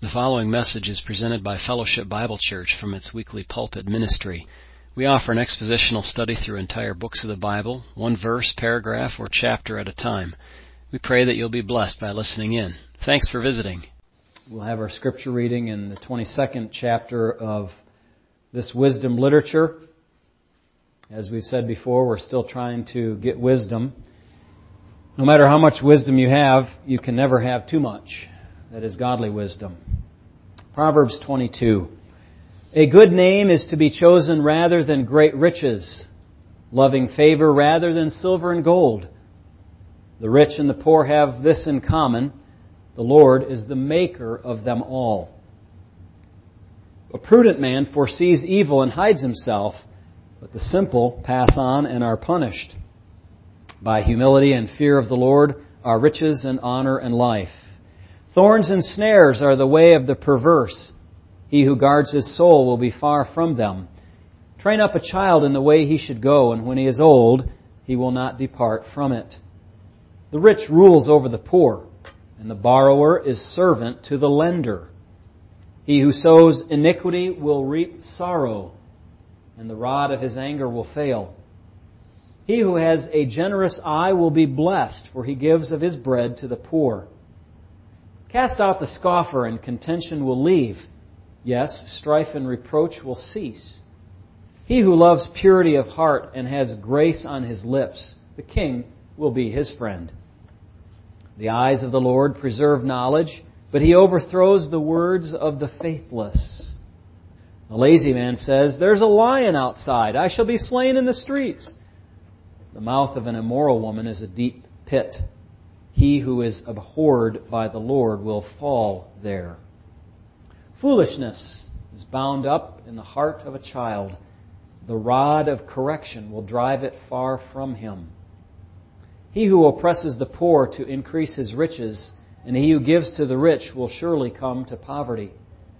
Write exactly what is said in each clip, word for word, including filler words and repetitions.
The following message is presented by Fellowship Bible Church from its weekly pulpit ministry. We offer an expositional study through entire books of the Bible, one verse, paragraph, or chapter at a time. We pray that you'll be blessed by listening in. Thanks for visiting. We'll have our scripture reading in the twenty-second chapter of this wisdom literature. As we've said before, we're still trying to get wisdom. No matter how much wisdom you have, you can never have too much. That is godly wisdom. Proverbs twenty-two. A good name is to be chosen rather than great riches, loving favor rather than silver and gold. The rich and the poor have this in common: the Lord is the maker of them all. A prudent man foresees evil and hides himself, but the simple pass on and are punished. By humility and fear of the Lord are riches and honor and life. Thorns and snares are the way of the perverse. He who guards his soul will be far from them. Train up a child in the way he should go, and when he is old, he will not depart from it. The rich rules over the poor, and the borrower is servant to the lender. He who sows iniquity will reap sorrow, and the rod of his anger will fail. He who has a generous eye will be blessed, for he gives of his bread to the poor. Cast out the scoffer, and contention will leave. Yes, strife and reproach will cease. He who loves purity of heart and has grace on his lips, the king will be his friend. The eyes of the Lord preserve knowledge, but he overthrows the words of the faithless. The lazy man says, "There's a lion outside. I shall be slain in the streets." The mouth of an immoral woman is a deep pit. He who is abhorred by the Lord will fall there. Foolishness is bound up in the heart of a child. The rod of correction will drive it far from him. He who oppresses the poor to increase his riches, and he who gives to the rich will surely come to poverty.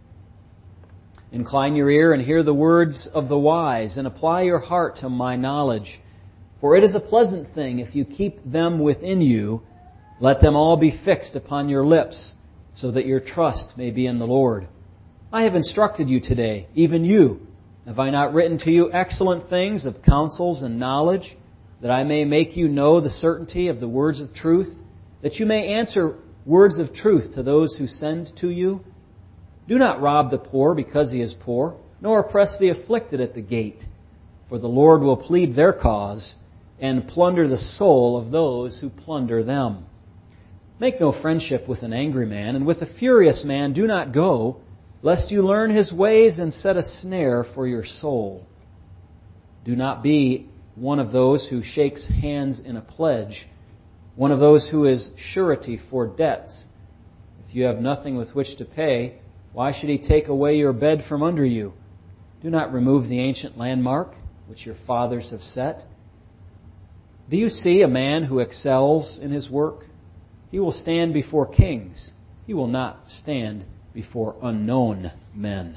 Incline your ear and hear the words of the wise, and apply your heart to my knowledge. For it is a pleasant thing if you keep them within you. Let them all be fixed upon your lips, so that your trust may be in the Lord. I have instructed you today, even you. Have I not written to you excellent things of counsels and knowledge, that I may make you know the certainty of the words of truth, that you may answer words of truth to those who send to you? Do not rob the poor because he is poor, nor oppress the afflicted at the gate, for the Lord will plead their cause and plunder the soul of those who plunder them. Make no friendship with an angry man, and with a furious man do not go, lest you learn his ways and set a snare for your soul. Do not be one of those who shakes hands in a pledge, one of those who is surety for debts. If you have nothing with which to pay, why should he take away your bed from under you? Do not remove the ancient landmark which your fathers have set. Do you see a man who excels in his work? He will stand before kings. He will not stand before unknown men.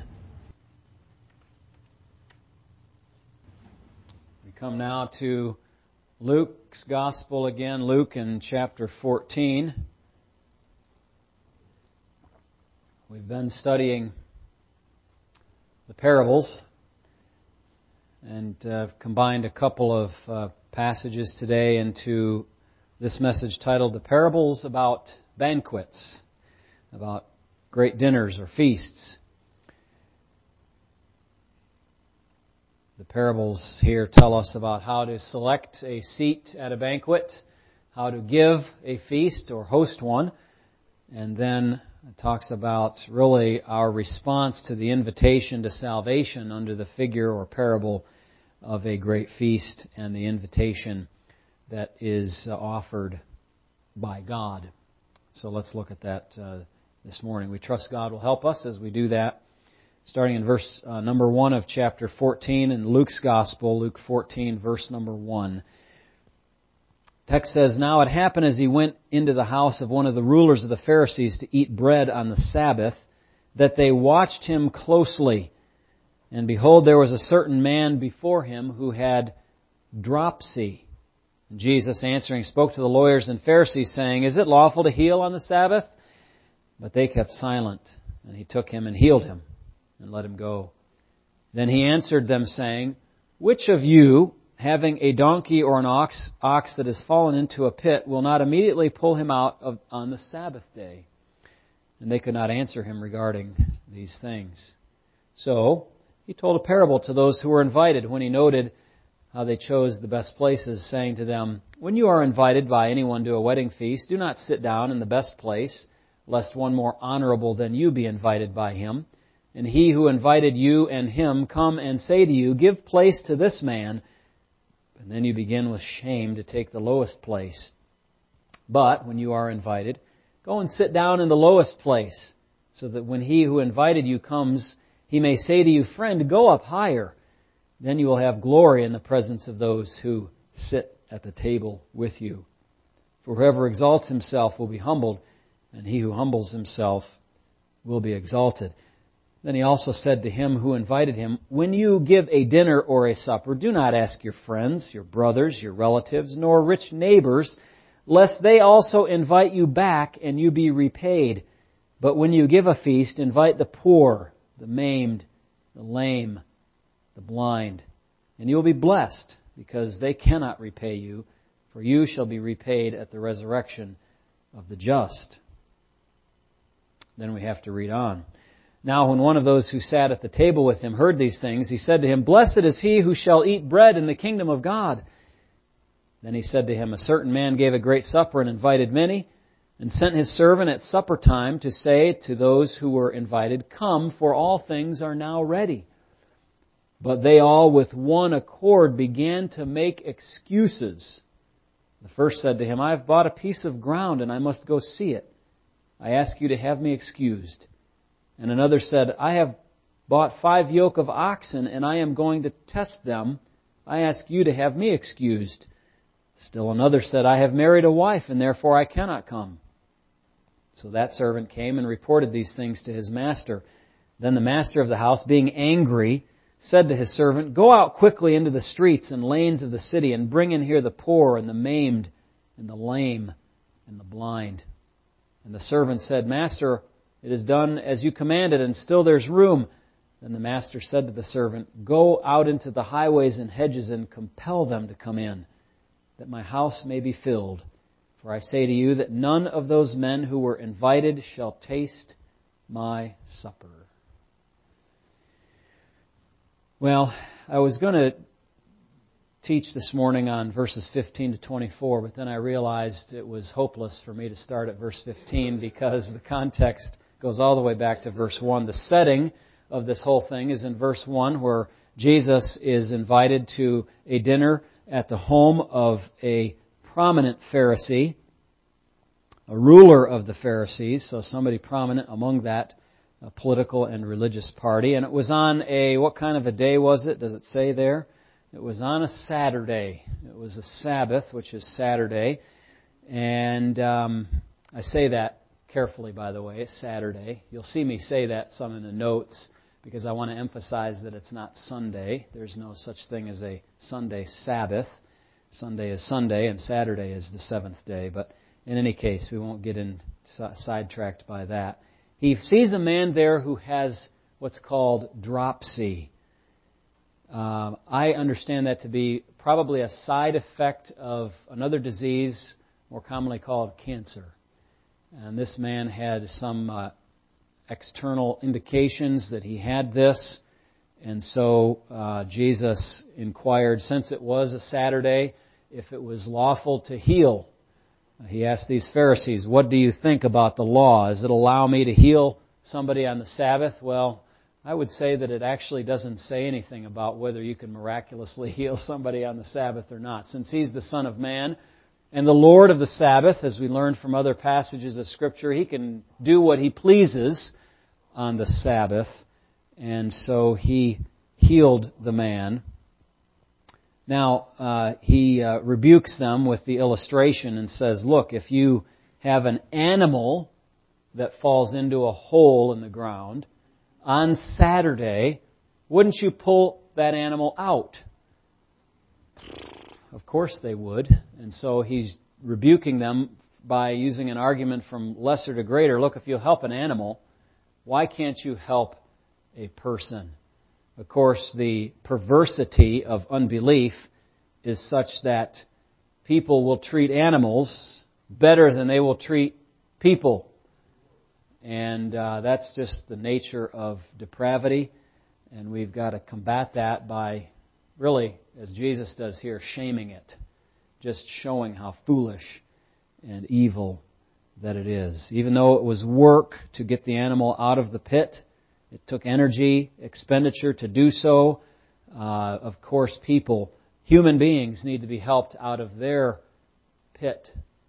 We come now to Luke's Gospel again, Luke in chapter fourteen. We've been studying the parables and uh, combined a couple of uh, passages today into this message titled, The Parables About Banquets, about great dinners or feasts. The parables here tell us about how to select a seat at a banquet, how to give a feast or host one, and then it talks about really our response to the invitation to salvation under the figure or parable of a great feast and the invitation that is offered by God. So let's look at that uh, this morning. We trust God will help us as we do that. Starting in verse uh, number one of chapter fourteen in Luke's Gospel, Luke fourteen, verse number one. Text says, "Now it happened as he went into the house of one of the rulers of the Pharisees to eat bread on the Sabbath, that they watched him closely. And behold, there was a certain man before him who had dropsy. Jesus answering spoke to the lawyers and Pharisees, saying, Is it lawful to heal on the Sabbath? But they kept silent. And he took him and healed him and let him go. Then he answered them, saying, Which of you, having a donkey or an ox, ox that has fallen into a pit, will not immediately pull him out of, on the Sabbath day? And they could not answer him regarding these things. So he told a parable to those who were invited when he noted how they chose the best places, saying to them, When you are invited by anyone to a wedding feast, do not sit down in the best place, lest one more honorable than you be invited by him. And he who invited you and him come and say to you, Give place to this man. And then you begin with shame to take the lowest place. But when you are invited, go and sit down in the lowest place, so that when he who invited you comes, he may say to you, Friend, go up higher. Then you will have glory in the presence of those who sit at the table with you. For whoever exalts himself will be humbled, and he who humbles himself will be exalted. Then he also said to him who invited him, When you give a dinner or a supper, do not ask your friends, your brothers, your relatives, nor rich neighbors, lest they also invite you back and you be repaid. But when you give a feast, invite the poor, the maimed, the lame, the blind, and you will be blessed, because they cannot repay you, for you shall be repaid at the resurrection of the just. Then we have to read on. Now when one of those who sat at the table with him heard these things, he said to him, Blessed is he who shall eat bread in the kingdom of God. Then he said to him, A certain man gave a great supper and invited many, and sent his servant at supper time to say to those who were invited, Come, for all things are now ready. But they all with one accord began to make excuses. The first said to him, I have bought a piece of ground, and I must go see it. I ask you to have me excused. And another said, I have bought five yoke of oxen, and I am going to test them. I ask you to have me excused. Still another said, I have married a wife, and therefore I cannot come. So that servant came and reported these things to his master. Then the master of the house, being angry, said to his servant, Go out quickly into the streets and lanes of the city, and bring in here the poor, and the maimed, and the lame, and the blind. And the servant said, Master, it is done as you commanded, and still there's room. Then the master said to the servant, Go out into the highways and hedges, and compel them to come in, that my house may be filled. For I say to you that none of those men who were invited shall taste my supper. Well, I was going to teach this morning on verses fifteen to twenty-four, but then I realized it was hopeless for me to start at verse fifteen because the context goes all the way back to verse one. The setting of this whole thing is in verse one, where Jesus is invited to a dinner at the home of a prominent Pharisee, a ruler of the Pharisees, so somebody prominent among that uh, political and religious party. And it was on a, what kind of a day was it? Does it say there? It was on a Saturday. It was a Sabbath, which is Saturday. And um, I say that carefully, by the way. It's Saturday. You'll see me say that some in the notes because I want to emphasize that it's not Sunday. There's no such thing as a Sunday Sabbath. Sunday is Sunday and Saturday is the seventh day. But in any case, we won't get in sidetracked by that. He sees a man there who has what's called dropsy. Uh, I understand that to be probably a side effect of another disease more commonly called cancer. And this man had some uh, external indications that he had this. And so uh, Jesus inquired, since it was a Saturday, if it was lawful to heal. He asked these Pharisees, what do you think about the law? Does it allow me to heal somebody on the Sabbath? Well, I would say that it actually doesn't say anything about whether you can miraculously heal somebody on the Sabbath or not. Since He's the Son of Man and the Lord of the Sabbath, as we learned from other passages of Scripture, He can do what He pleases on the Sabbath. And so He healed the man. Now, uh, He uh, rebukes them with the illustration and says, look, if you have an animal that falls into a hole in the ground, on Saturday, wouldn't you pull that animal out? Of course they would. And so He's rebuking them by using an argument from lesser to greater. Look, if you'll help an animal, Why can't you help a person? Of course, the perversity of unbelief is such that people will treat animals better than they will treat people. And uh, that's just the nature of depravity. And we've got to combat that by really, as Jesus does here, shaming it. Just showing how foolish and evil that it is. Even though it was work to get the animal out of the pit, it took energy, expenditure to do so. Uh, of course, people, human beings, need to be helped out of their pit,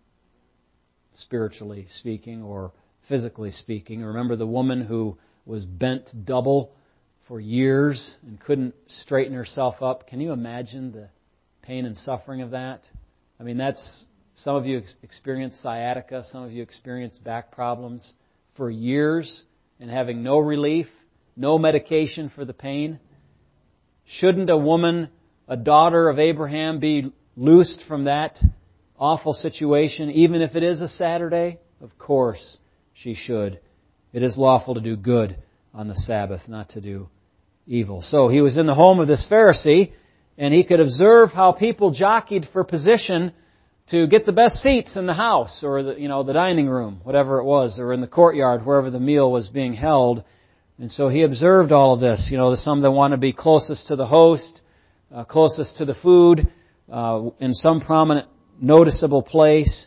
spiritually speaking or physically speaking. Remember the woman who was bent double for years and couldn't straighten herself up? Can you imagine the pain and suffering of that? I mean, that's, some of you experience sciatica, some of you experience back problems for years and having no relief, no medication for the pain. Shouldn't a woman, a daughter of Abraham, be loosed from that awful situation, even if it is a Saturday? Of course she should. It is lawful to do good on the Sabbath, not to do evil. So he was in the home of this Pharisee, and he could observe how people jockeyed for position to get the best seats in the house or the, you know, the dining room, whatever it was, or in the courtyard, wherever the meal was being held. And so he observed all of this. You know, some that want to be closest to the host, uh, closest to the food, uh, in some prominent, noticeable place.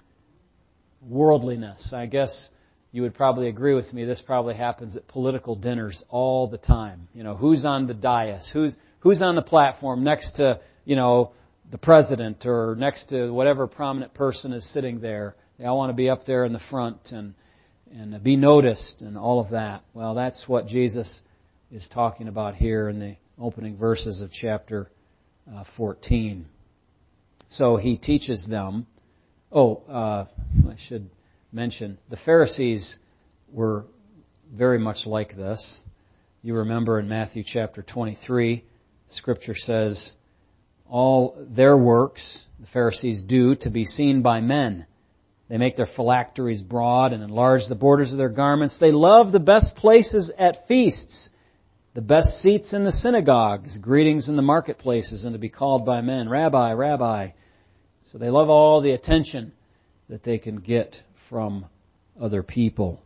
Worldliness. I guess you would probably agree with me. This probably happens at political dinners all the time. You know, who's on the dais? Who's who's on the platform next to, you know, the president or next to whatever prominent person is sitting there? They all want to be up there in the front and and be noticed and all of that. Well, that's what Jesus is talking about here in the opening verses of chapter uh, fourteen. So he teaches them. Oh, uh, I should mention, the Pharisees were very much like this. You remember in Matthew chapter twenty-three, Scripture says, all their works, the Pharisees do, to be seen by men. They make their phylacteries broad and enlarge the borders of their garments. They love the best places at feasts, the best seats in the synagogues, greetings in the marketplaces, and to be called by men, Rabbi, Rabbi. So they love all the attention that they can get from other people.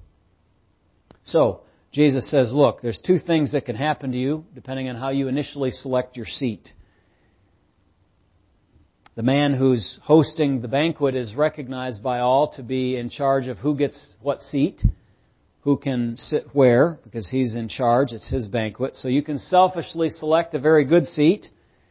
So, Jesus says, look, there's two things that can happen to you depending on how you initially select your seat. The man who's hosting the banquet is recognized by all to be in charge of who gets what seat, who can sit where, because he's in charge. It's his banquet. So you can selfishly select a very good seat,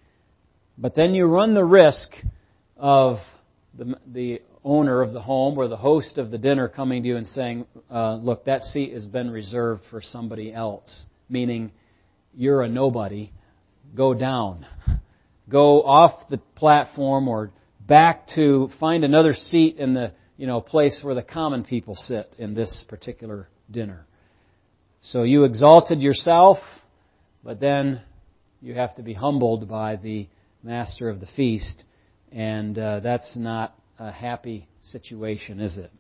but then you run the risk of the, the owner of the home or the host of the dinner coming to you and saying, uh, look, that seat has been reserved for somebody else, meaning you're a nobody. Go down. Go off the platform or back to find another seat in the, you know, place where the common people sit in this particular dinner. So you exalted yourself, but then you have to be humbled by the master of the feast, and uh, that's not a happy situation, is it?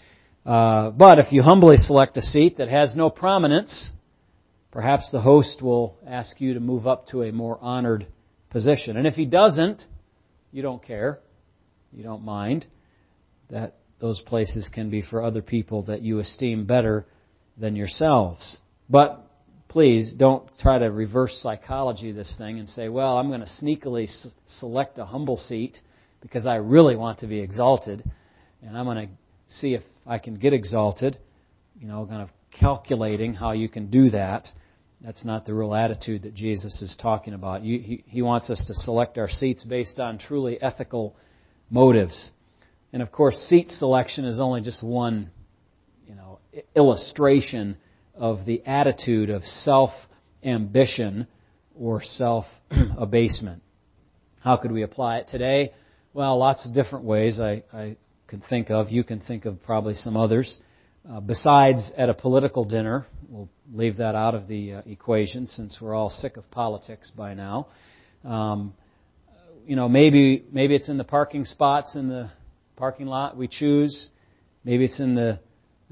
Uh, but if you humbly select a seat that has no prominence, perhaps the host will ask you to move up to a more honored position. And if he doesn't, you don't care. You don't mind. That those places can be for other people that you esteem better than yourselves. But please don't try to reverse psychology this thing and say, well, I'm going to sneakily s- select a humble seat because I really want to be exalted, and I'm going to see if I can get exalted. You know, kind of calculating how you can do that. That's not the real attitude that Jesus is talking about. You, he, he wants us to select our seats based on truly ethical motives. And of course, seat selection is only just one, you know, illustration of the attitude of self-ambition or self-abasement. How could we apply it today? Well, lots of different ways I, I can think of. You can think of probably some others. Uh, besides at a political dinner, we'll leave that out of the uh, equation since we're all sick of politics by now. Um, you know, maybe maybe it's in the parking spots in the parking lot we choose. Maybe it's in the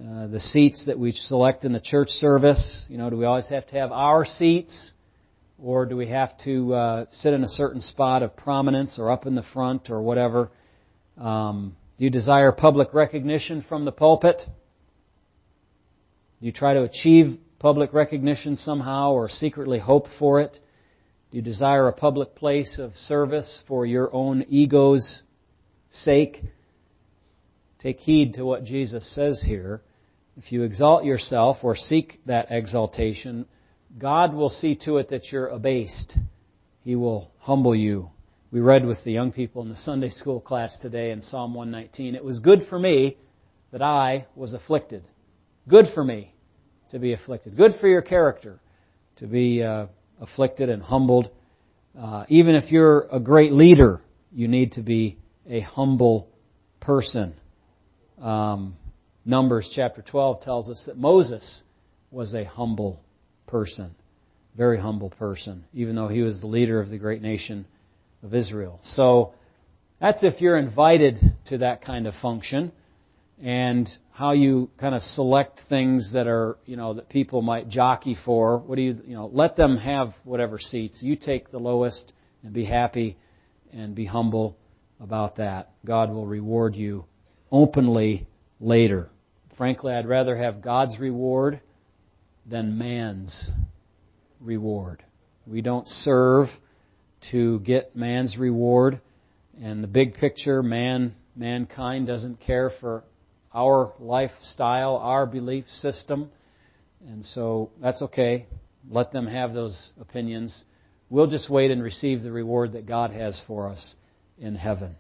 Uh, the seats that we select in the church service, you know, do we always have to have our seats? Or do we have to uh, sit in a certain spot of prominence or up in the front or whatever? Um, do you desire public recognition from the pulpit? Do you try to achieve public recognition somehow or secretly hope for it? Do you desire a public place of service for your own ego's sake? Take heed to what Jesus says here. If you exalt yourself or seek that exaltation, God will see to it that you're abased. He will humble you. We read with the young people in the Sunday school class today in Psalm one nineteen, "It was good for me that I was afflicted." Good for me to be afflicted. Good for your character to be uh, afflicted and humbled. Uh, even if you're a great leader, you need to be a humble person. Um, Numbers chapter twelve tells us that Moses was a humble person, very humble person, even though he was the leader of the great nation of Israel. So that's if you're invited to that kind of function, and how you kind of select things that are, you know, that people might jockey for. What do you, you know, let them have whatever seats. You take the lowest and be happy and be humble about that. God will reward you openly later. Frankly, I'd rather have God's reward than man's reward. We don't serve to get man's reward. And the big picture, man, mankind doesn't care for our lifestyle, our belief system. And so that's okay. Let them have those opinions. We'll just wait and receive the reward that God has for us in heaven.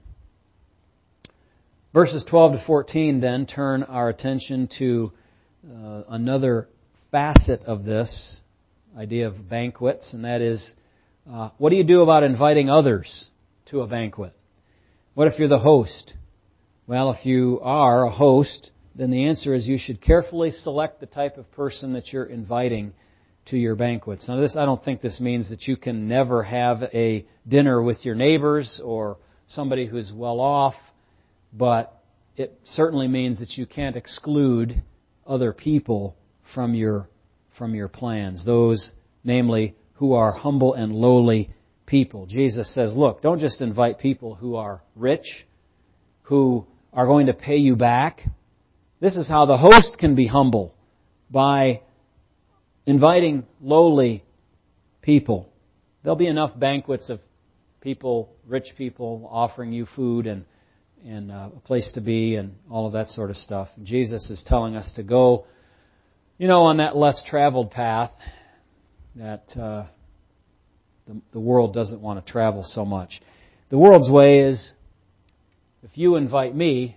Verses twelve to fourteen then turn our attention to uh, another facet of this idea of banquets, and that is, uh, what do you do about inviting others to a banquet? What if you're the host? Well, if you are a host, then the answer is you should carefully select the type of person that you're inviting to your banquets. Now, this I don't think this means that you can never have a dinner with your neighbors or somebody who's well off, but it certainly means that you can't exclude other people from your from your plans. Those, namely, who are humble and lowly people. Jesus says, look, don't just invite people who are rich, who are going to pay you back. This is how the host can be humble, by inviting lowly people. There'll be enough banquets of people, rich people, offering you food and and uh, a place to be and all of that sort of stuff. And Jesus is telling us to go, you know, on that less traveled path that uh, the, the world doesn't want to travel so much. The world's way is, if you invite me,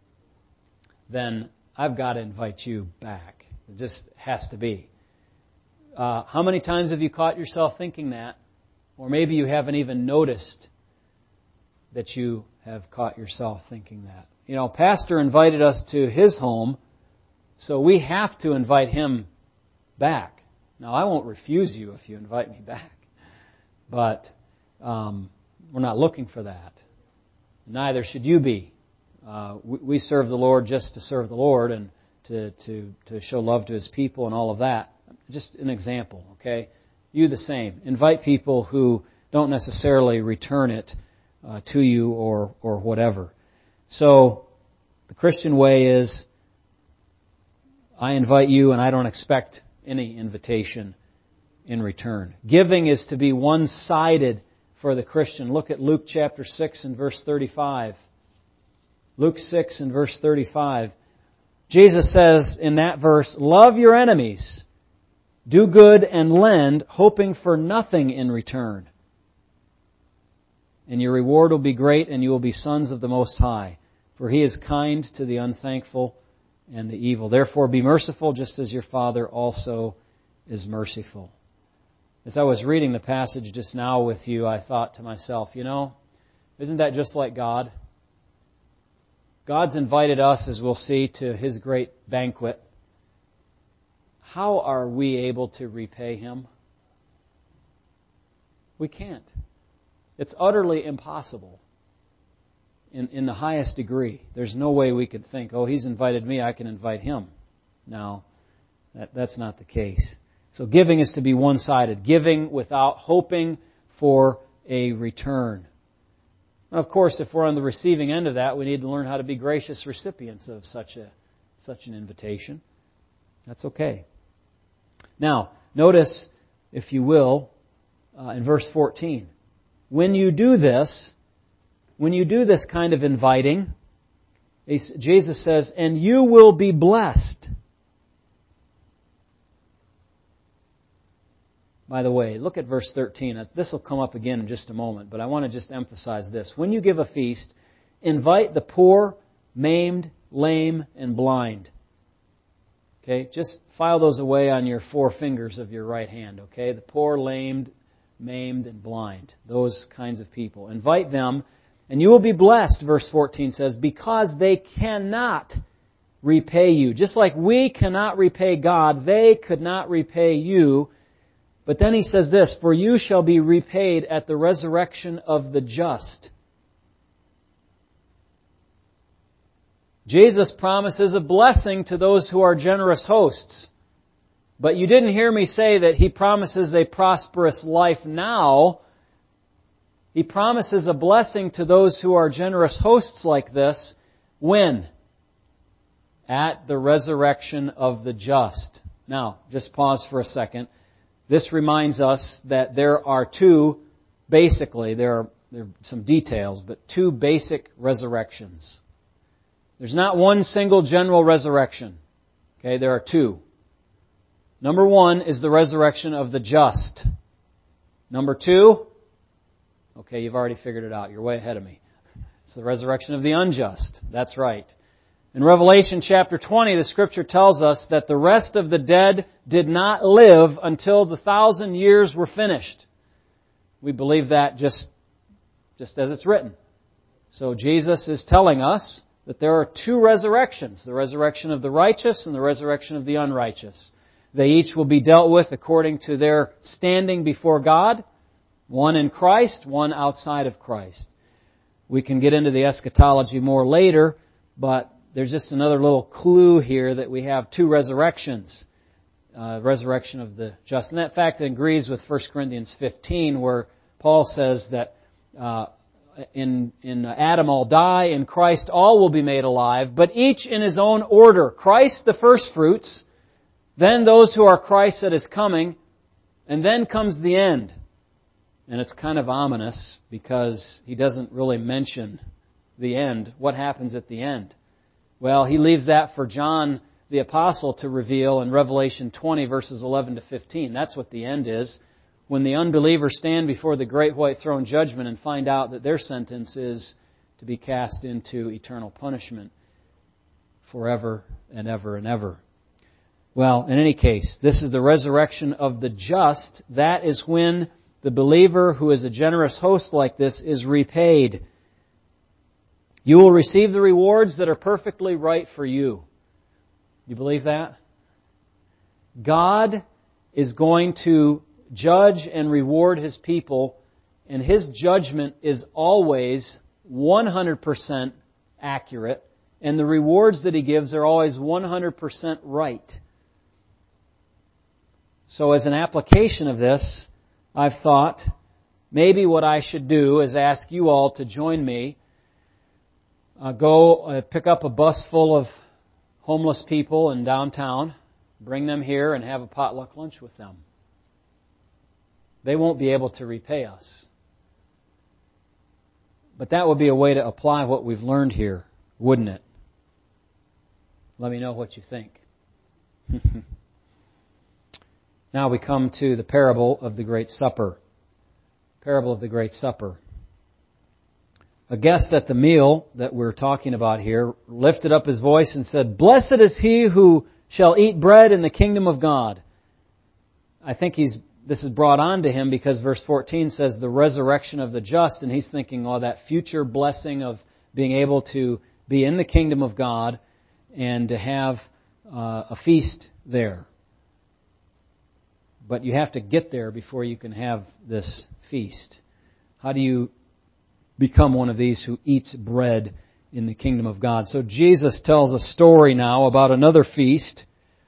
then I've got to invite you back. It just has to be. Uh, how many times have you caught yourself thinking that? Or maybe you haven't even noticed that you have caught yourself thinking that. You know, Pastor invited us to his home, so we have to invite him back. Now, I won't refuse you if you invite me back, but um, we're not looking for that. Neither should you be. Uh, we, we serve the Lord just to serve the Lord and to, to, to show love to His people and all of that. Just an example, okay? You the same. Invite people who don't necessarily return it uh, to you or or whatever. So the Christian way is, I invite you and I don't expect any invitation in return. Giving is to be one-sided for the Christian. Look at Luke chapter six and verse thirty-five. Luke six and verse thirty-five. Jesus says in that verse, love your enemies, do good and lend, hoping for nothing in return. And your reward will be great, and you will be sons of the Most High. For He is kind to the unthankful and the evil. Therefore be merciful, just as your Father also is merciful. As I was reading the passage just now with you, I thought to myself, you know, isn't that just like God? God's invited us, as we'll see, to His great banquet. How are we able to repay Him? We can't. It's utterly impossible in, in the highest degree. There's no way we could think, oh, He's invited me, I can invite Him. No, that, that's not the case. So giving is to be one-sided. Giving without hoping for a return. And of course, if we're on the receiving end of that, we need to learn how to be gracious recipients of such a such an invitation. That's okay. Now, notice, if you will, uh, in verse fourteen. When you do this, when you do this kind of inviting, Jesus says, and you will be blessed. By the way, look at verse thirteen. This will come up again in just a moment, but I want to just emphasize this. When you give a feast, invite the poor, maimed, lame, and blind. Okay, just file those away on your four fingers of your right hand, okay? The poor, lamed, maimed, and blind. Those kinds of people. Invite them, and you will be blessed, verse fourteen says, because they cannot repay you. Just like we cannot repay God, they could not repay you. But then he says this, for you shall be repaid at the resurrection of the just. Jesus promises a blessing to those who are generous hosts. But you didn't hear me say that He promises a prosperous life now. He promises a blessing to those who are generous hosts like this. When? At the resurrection of the just. Now, just pause for a second. This reminds us that there are two, basically, there are, there are some details, but two basic resurrections. There's not one single general resurrection. Okay, there are two. Number one is the resurrection of the just. Number two, okay, you've already figured it out. You're way ahead of me. It's the resurrection of the unjust. That's right. In Revelation chapter twenty, the Scripture tells us that the rest of the dead did not live until the thousand years were finished. We believe that just, just as it's written. So Jesus is telling us that there are two resurrections, the resurrection of the righteous and the resurrection of the unrighteous. They each will be dealt with according to their standing before God, one in Christ, one outside of Christ. We can get into the eschatology more later, but there's just another little clue here that we have two resurrections. Uh, resurrection of the just. And that fact agrees with First Corinthians fifteen, where Paul says that uh, in, in Adam all die, in Christ all will be made alive, but each in his own order. Christ the first fruits, then those who are Christ at His coming, and then comes the end. And it's kind of ominous because he doesn't really mention the end. What happens at the end? Well, he leaves that for John the Apostle to reveal in Revelation twenty, verses eleven to fifteen. That's what the end is. When the unbelievers stand before the great white throne judgment and find out that their sentence is to be cast into eternal punishment forever and ever and ever. Well, in any case, this is the resurrection of the just. That is when the believer who is a generous host like this is repaid. You will receive the rewards that are perfectly right for you. You believe that? God is going to judge and reward His people, and His judgment is always one hundred percent accurate, and the rewards that He gives are always one hundred percent right. So as an application of this, I've thought maybe what I should do is ask you all to join me. Uh, go uh, pick up a bus full of homeless people in downtown, bring them here and have a potluck lunch with them. They won't be able to repay us. But that would be a way to apply what we've learned here, wouldn't it? Let me know what you think. Now we come to the parable of the Great Supper. Parable of the Great Supper. A guest at the meal that we're talking about here lifted up his voice and said, "Blessed is he who shall eat bread in the kingdom of God." I think he's this is brought on to him because verse fourteen says the resurrection of the just, and he's thinking, oh, that future blessing of being able to be in the kingdom of God and to have uh, a feast there. But you have to get there before you can have this feast. How do you become one of these who eats bread in the kingdom of God? So Jesus tells a story now about another feast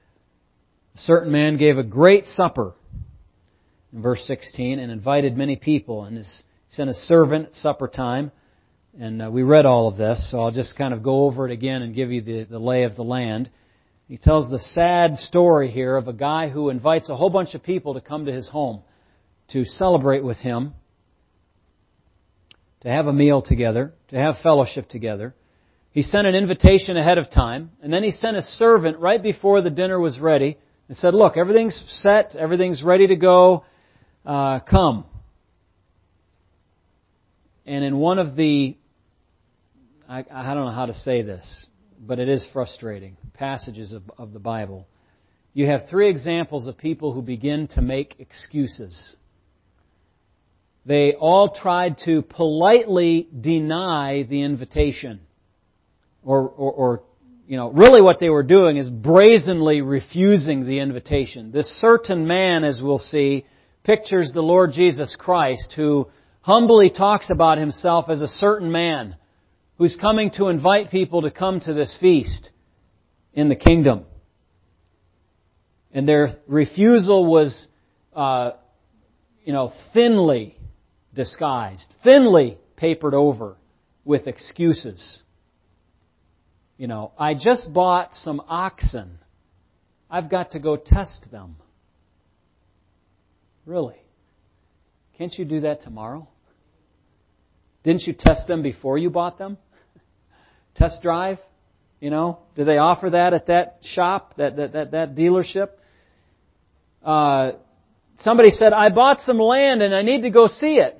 A certain man gave a great supper, in verse sixteen, and invited many people, and his, sent a servant at supper time. And uh, we read all of this, so I'll just kind of go over it again and give you the, the lay of the land. He tells the sad story here of a guy who invites a whole bunch of people to come to his home to celebrate with him, to have a meal together, to have fellowship together. He sent an invitation ahead of time, and then he sent a servant right before the dinner was ready and said, look, everything's set, everything's ready to go, uh, come. And in one of the, I, I don't know how to say this, but it is frustrating, passages of, of the Bible, you have three examples of people who begin to make excuses. They all tried to politely deny the invitation. Or, or, or, you know, really what they were doing is brazenly refusing the invitation. This certain man, as we'll see, pictures the Lord Jesus Christ, who humbly talks about himself as a certain man who's coming to invite people to come to this feast in the kingdom. And their refusal was, uh, you know, thinly disguised, thinly papered over with excuses. You know, I just bought some oxen. I've got to go test them. Really? Can't you do that tomorrow? Didn't you test them before you bought them? Test drive? You know, do they offer that at that shop, that that that, that dealership? Uh, somebody said, I bought some land and I need to go see it.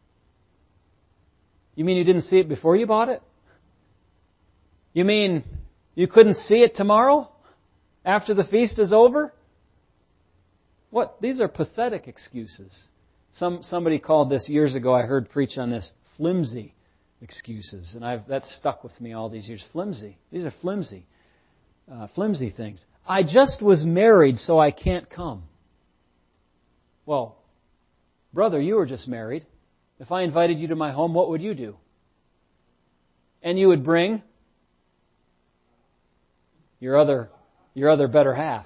You mean you didn't see it before you bought it? You mean you couldn't see it tomorrow after the feast is over? What? These are pathetic excuses. Some somebody called this years ago, I heard preach on this, flimsy excuses. And I've that's stuck with me all these years. Flimsy. These are flimsy. Uh, flimsy things. I just was married, so I can't come. Well, brother, you were just married. If I invited you to my home, what would you do? And you would bring your other your other better half.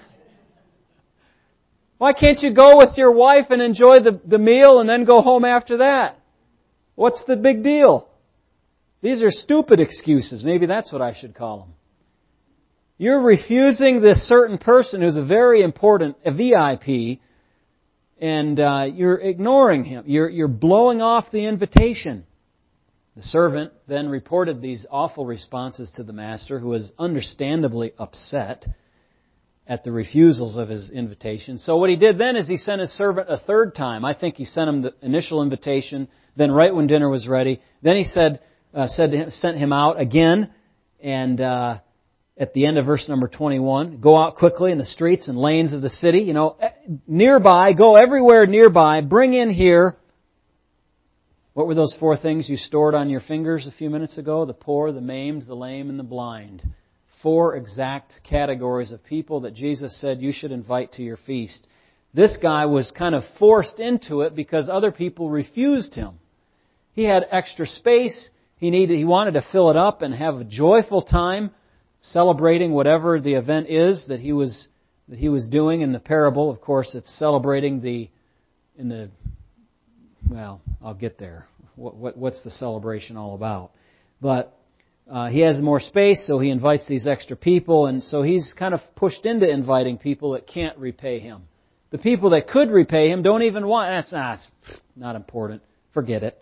Why can't you go with your wife and enjoy the, the meal and then go home after that? What's the big deal? These are stupid excuses. Maybe that's what I should call them. You're refusing this certain person who's a very important, a V I P, and uh, you're ignoring him. You're, you're blowing off the invitation. The servant then reported these awful responses to the master, who was understandably upset at the refusals of his invitation. So what he did then is he sent his servant a third time. I think he sent him the initial invitation, then right when dinner was ready. Then he said, uh, said to him, sent him out again, and uh, at the end of verse number twenty-one, go out quickly in the streets and lanes of the city, you know, nearby, go everywhere nearby, bring in here. What were those four things you stored on your fingers a few minutes ago? The poor, the maimed, the lame, and the blind. Four exact categories of people that Jesus said you should invite to your feast. This guy was kind of forced into it because other people refused him. He had extra space. He needed, he wanted to fill it up and have a joyful time celebrating whatever the event is that he was that he was doing in the parable. Of course, it's celebrating the in the well, I'll get there. What, what what's the celebration all about? But Uh, he has more space, so he invites these extra people, and so he's kind of pushed into inviting people that can't repay him. The people that could repay him don't even want. That's nah, not important. Forget it.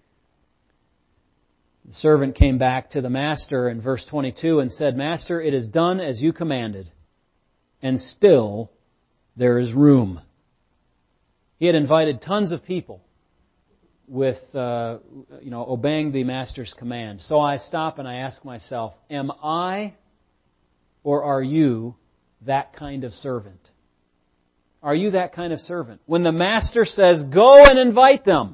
The servant came back to the master in verse twenty-two and said, Master, it is done as you commanded, and still there is room. He had invited tons of people with, uh, you know, obeying the master's command. So I stop and I ask myself, am I or are you that kind of servant? Are you that kind of servant? When the master says, go and invite them,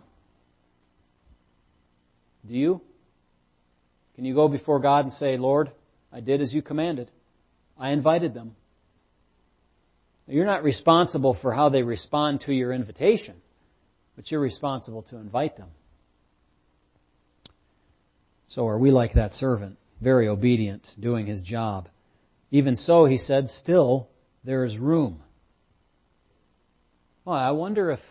do you? Can you go before God and say, Lord, I did as you commanded. I invited them. You're not responsible for how they respond to your invitation, but you're responsible to invite them. So are we like that servant, very obedient, doing his job? Even so, he said, still there is room. Well, I wonder if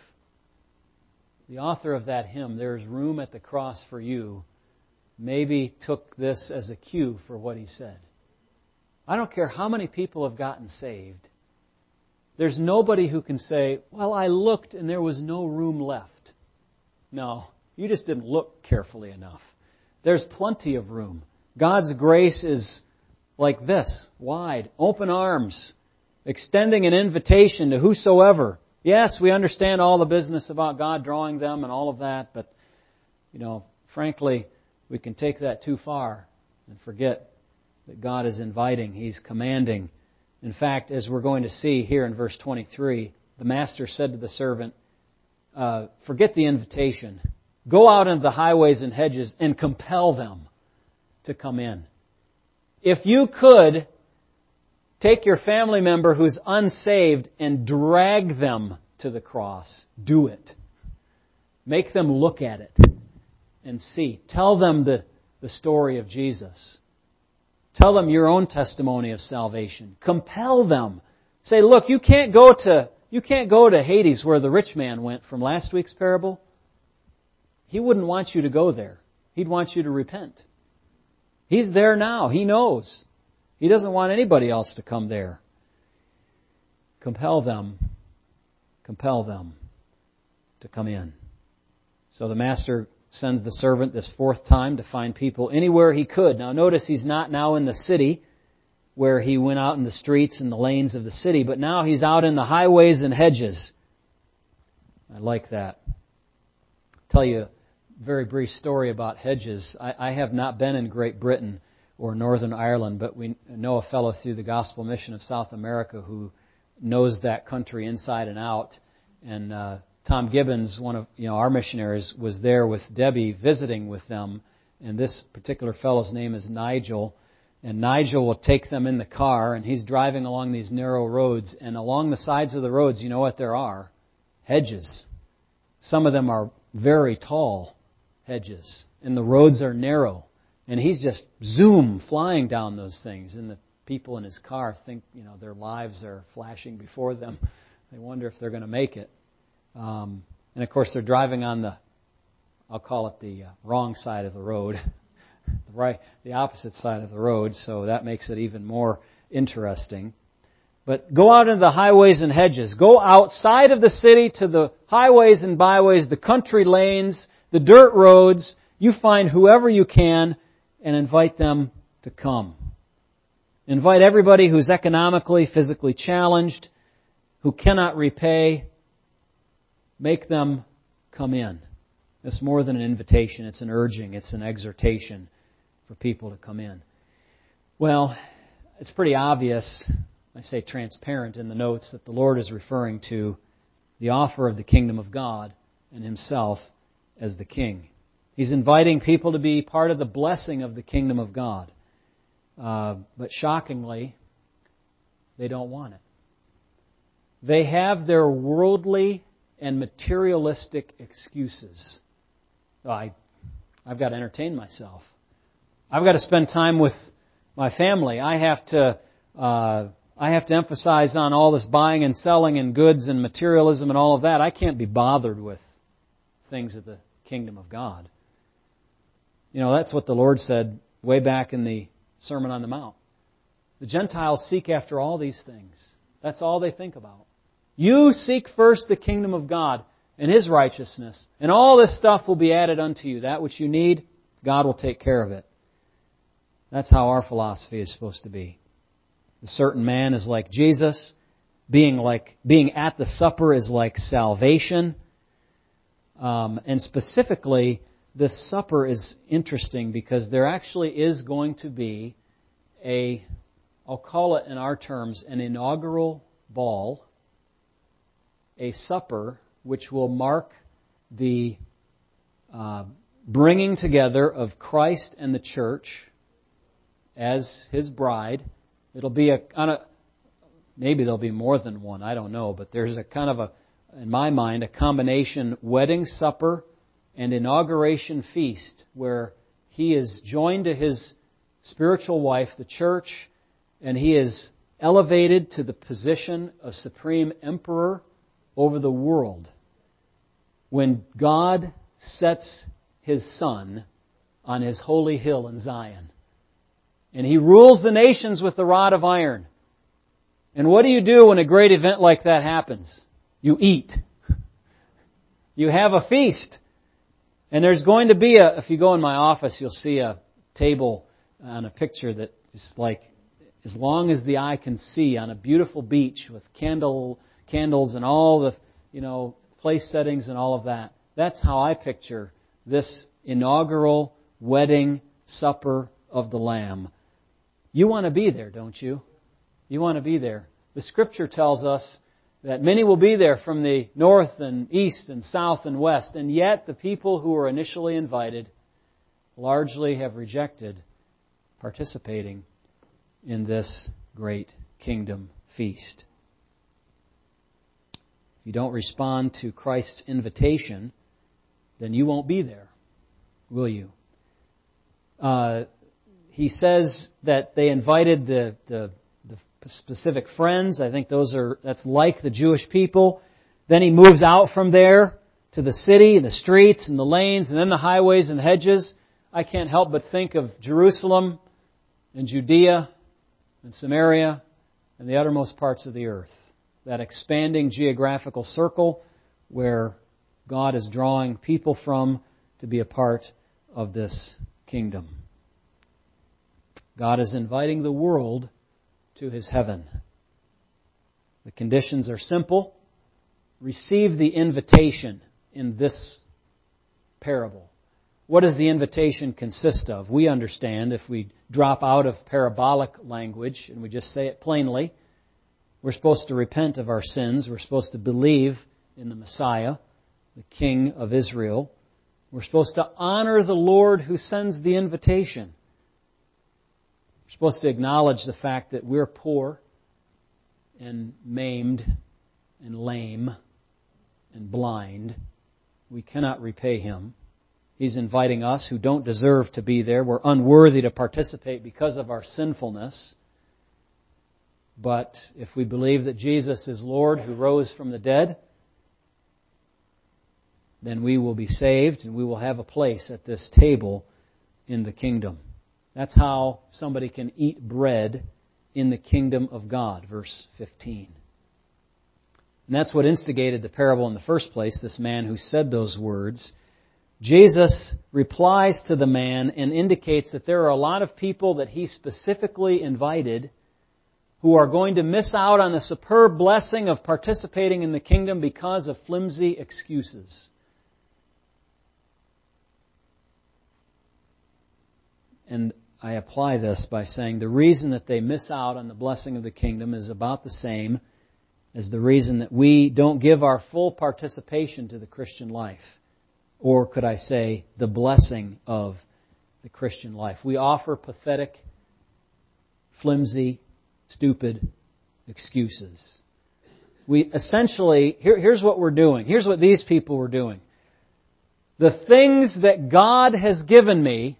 the author of that hymn, "There is Room at the Cross for You," maybe took this as a cue for what he said. I don't care how many people have gotten saved. There's nobody who can say, "Well, I looked and there was no room left." No, you just didn't look carefully enough. There's plenty of room. God's grace is like this, wide, open arms, extending an invitation to whosoever. Yes, we understand all the business about God drawing them and all of that, but, you know, frankly, we can take that too far and forget that God is inviting. He's commanding. In fact, as we're going to see here in verse twenty-three, the master said to the servant, uh, forget the invitation. Go out into the highways and hedges and compel them to come in. If you could take your family member who's unsaved and drag them to the cross, do it. Make them look at it and see. Tell them the, the story of Jesus. Tell them your own testimony of salvation. Compel them. Say, look, you can't go to you can't go to Hades where the rich man went from last week's parable. He wouldn't want you to go there. He'd want you to repent. He's there now. He knows. He doesn't want anybody else to come there. Compel them. Compel them to come in. So the master sends the servant this fourth time to find people anywhere he could. Now notice he's not now in the city where he went out in the streets and the lanes of the city, but now he's out in the highways and hedges. I like that. I'll tell you a very brief story about hedges. I, I have not been in Great Britain or Northern Ireland, but we know a fellow through the Gospel Mission of South America who knows that country inside and out. And uh, Tom Gibbons, one of you know our missionaries, was there with Debbie visiting with them. And this particular fellow's name is Nigel. And Nigel will take them in the car, and he's driving along these narrow roads. And along the sides of the roads, you know what there are? Hedges. Some of them are very tall hedges. And the roads are narrow. And he's just zoom flying down those things. And the people in his car think, you know, their lives are flashing before them. They wonder if they're going to make it. Um, and of course, they're driving on the, I'll call it the uh, wrong side of the road. the right, the opposite side of the road. So that makes it even more interesting. But go out into the highways and hedges. Go outside of the city to the highways and byways, the country lanes, the dirt roads. You find whoever you can and invite them to come. Invite everybody who's economically, physically challenged, who cannot repay. Make them come in. It's more than an invitation. It's an urging. It's an exhortation for people to come in. Well, it's pretty obvious, I say transparent in the notes, that the Lord is referring to the offer of the kingdom of God and Himself as the King. He's inviting people to be part of the blessing of the kingdom of God. Uh, but shockingly, they don't want it. They have their worldly and materialistic excuses. I, I've got to entertain myself. I've got to spend time with my family. I have to, uh, I have to emphasize on all this buying and selling and goods and materialism and all of that. I can't be bothered with things of the kingdom of God. You know, that's what the Lord said way back in the Sermon on the Mount. The Gentiles seek after all these things. That's all they think about. You seek first the kingdom of God and His righteousness, and all this stuff will be added unto you. That which you need, God will take care of it. That's how our philosophy is supposed to be. A certain man is like Jesus. Being like being at the supper is like salvation. Um, and specifically, this supper is interesting because there actually is going to be a, I'll call it in our terms, an inaugural ball, a supper which will mark the uh, bringing together of Christ and the church as His bride. It'll be a, on a maybe there'll be more than one, I don't know, but there's a kind of a, in my mind, a combination wedding supper and inauguration feast where He is joined to His spiritual wife, the church, and He is elevated to the position of supreme emperor over the world when God sets His Son on His holy hill in Zion. And He rules the nations with the rod of iron. And what do you do when a great event like that happens? You eat. You have a feast. And there's going to be a, if you go in my office, you'll see a table on a picture that is like as long as the eye can see on a beautiful beach with candle candles and all the, you know, place settings and all of that. That's how I picture this inaugural wedding supper of the Lamb. You want to be there, don't you? You want to be there. The Scripture tells us that many will be there from the north and east and south and west, and yet the people who were initially invited largely have rejected participating in this great kingdom feast. If you don't respond to Christ's invitation, then you won't be there, will you? Uh, he says that they invited the, the the specific friends. I think those are that's like the Jewish people. Then He moves out from there to the city and the streets and the lanes and then the highways and hedges. I can't help but think of Jerusalem and Judea and Samaria and the uttermost parts of the earth. That expanding geographical circle where God is drawing people from to be a part of this kingdom. God is inviting the world to His heaven. The conditions are simple. Receive the invitation in this parable. What does the invitation consist of? We understand if we drop out of parabolic language and we just say it plainly, we're supposed to repent of our sins. We're supposed to believe in the Messiah, the King of Israel. We're supposed to honor the Lord who sends the invitation. We're supposed to acknowledge the fact that we're poor and maimed and lame and blind. We cannot repay Him. He's inviting us who don't deserve to be there. We're unworthy to participate because of our sinfulness. But if we believe that Jesus is Lord who rose from the dead, then we will be saved and we will have a place at this table in the kingdom. That's how somebody can eat bread in the kingdom of God, verse fifteen. And that's what instigated the parable in the first place, this man who said those words. Jesus replies to the man and indicates that there are a lot of people that He specifically invited who are going to miss out on the superb blessing of participating in the kingdom because of flimsy excuses. And I apply this by saying the reason that they miss out on the blessing of the kingdom is about the same as the reason that we don't give our full participation to the Christian life. Or could I say, the blessing of the Christian life. We offer pathetic, flimsy, stupid excuses. We essentially, here, here's what we're doing. Here's what these people were doing. The things that God has given me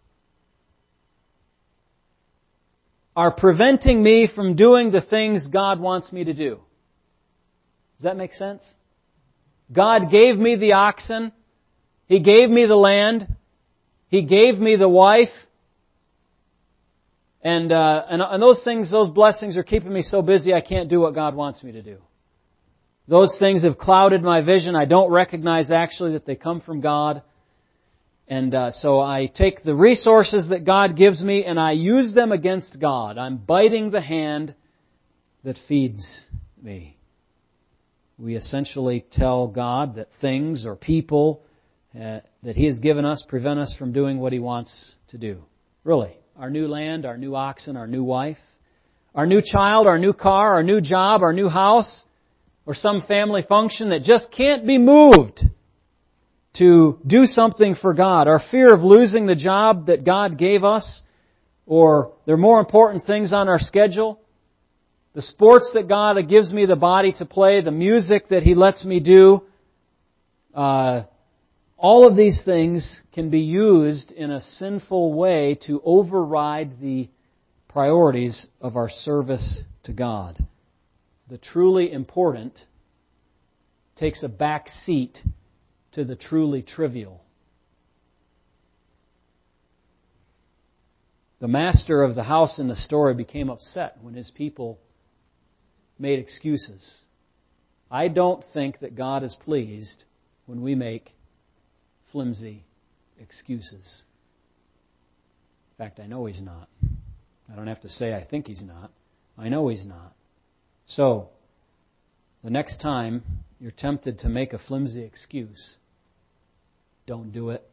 are preventing me from doing the things God wants me to do. Does that make sense? God gave me the oxen. He gave me the land. He gave me the wife. And, uh, and, and those things, those blessings are keeping me so busy I can't do what God wants me to do. Those things have clouded my vision. I don't recognize actually that they come from God. And uh, so I take the resources that God gives me and I use them against God. I'm biting the hand that feeds me. We essentially tell God that things or people uh, that He has given us prevent us from doing what He wants to do. Really. Our new land, our new oxen, our new wife, our new child, our new car, our new job, our new house, or some family function that just can't be moved to do something for God. Our fear of losing the job that God gave us, or there are more important things on our schedule. The sports that God gives me the body to play, the music that He lets me do, uh, all of these things can be used in a sinful way to override the priorities of our service to God. The truly important takes a back seat to the truly trivial. The master of the house in the story became upset when his people made excuses. I don't think that God is pleased when we make flimsy excuses. In fact, I know He's not. I don't have to say I think He's not. I know He's not. So, the next time you're tempted to make a flimsy excuse, don't do it.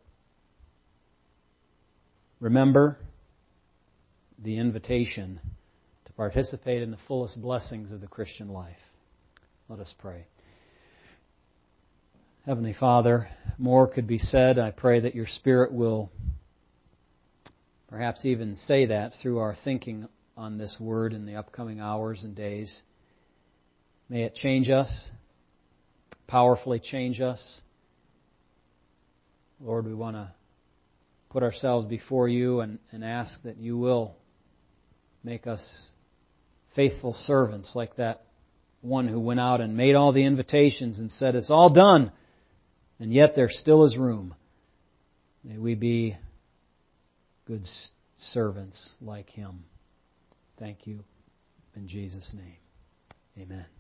Remember the invitation to participate in the fullest blessings of the Christian life. Let us pray. Heavenly Father, more could be said. I pray that your Spirit will perhaps even say that through our thinking on this word in the upcoming hours and days. May it change us, powerfully change us. Lord, we want to put ourselves before you and, and ask that you will make us faithful servants like that one who went out and made all the invitations and said, it's all done, and yet there still is room. May we be good servants like him. Thank you. In Jesus' name, amen.